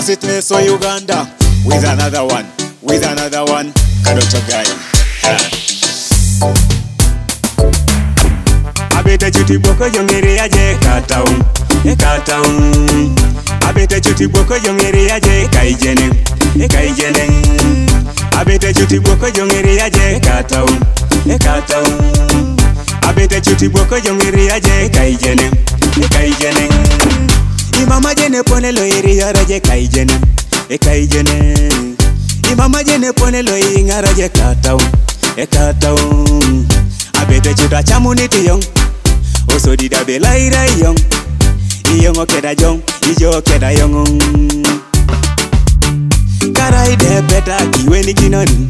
Massacre so Uganda with another one, Kadoto guy. Abete chuti boko yongere aje kataun, kataun. Abete chuti boko yongere aje kaijene, kaijene. Abete chuti boko yongere aje kataun, kataun. Abete chuti boko yongere aje kaijene, kaijene. Imama jene pone lo iri araje kaijene, kaijene. Imama jene pone lo iri araje kataun, kataun. Abete chuta chamuniti yong, oso dida belaira yong. Iyong okeda jong, ijo okeda yong. Karaide peta kiweni kinoni.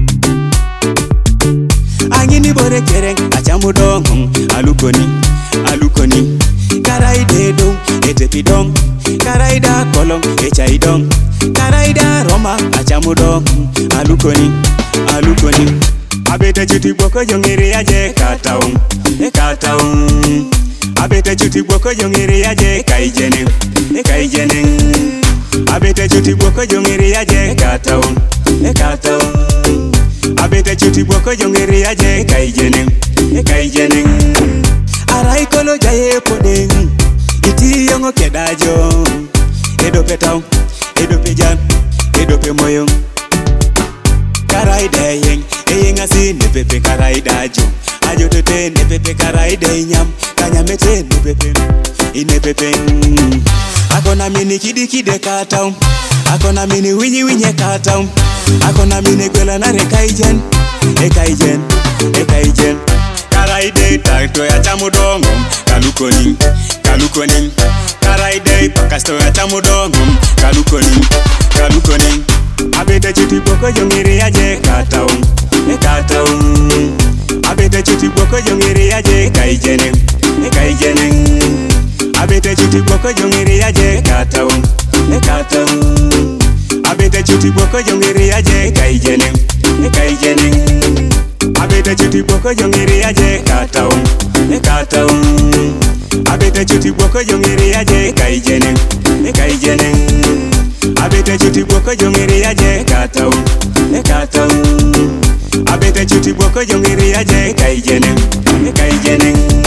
Angini bore kereng achamudong, alukoni, alukoni. Karaide dong, etepidong. Karaida kolong, echaidong. Karaida roma achamudong, alukoni, alukoni. Abete chuti boko yongere aje kataun, kataun. Abete chuti boko yongere aje kaijene, kaijene. Abete chuti boko yongere aje kataun, kataun. Abete chuti boko yongere aje kaijene, kaijene. Arai kolo jaye podeng, iti yongo kedajo. Edo petau, edo pejan, edo pemoyong. Karaida yeng, yeng asi ne pepe karaida jo. Ajo tete ne pepe karaida nyam, kanyamete ne pepe, ine pepe. Akona mini kidi kide katau, akona mini winyi winye katau, akona mini gwela na rekaijen, ekaijen, ekaijen. Karaide takto ya chamudongum, kalukoni, kalukoni. Karaide pakasto ya chamudongum, kalukoni, kalukoni. Abete chuti boko yongere aje kataun, kataun. Abete chuti boko yongere aje kaijene, kaijene. Abete chuti boko yongere aje kataun, kataun. Abete chuti boko yongere aje kaijene, kaijene. Abete chuti boko yongere aje kataun, kataun. Abete chuti boko yongere aje kaijene, kaijene. Abete chuti boko yongere aje kataun, kataun. Abete chuti boko yongere aje kaijene, kaijene.